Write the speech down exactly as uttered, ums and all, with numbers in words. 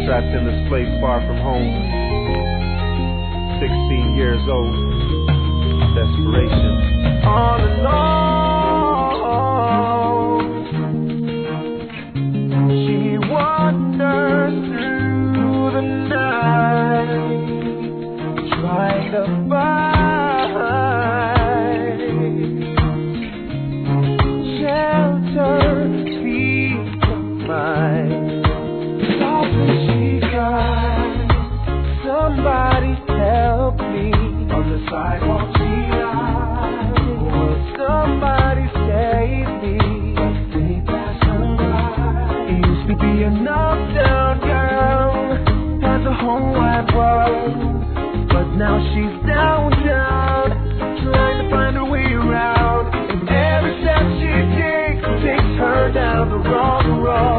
trapped in this place far from home. Sixteen years old. Desperation. All alone. She wanders through the night, trying to find shelter, peace of mind. Often she cries, somebody help me. On the sidewalk she lies, will somebody save me? But they pass her by. It used to be a knockdown girl, has a whole wide world, but now she's downtown, trying to find her way around. And every step she takes takes her down the wrong road.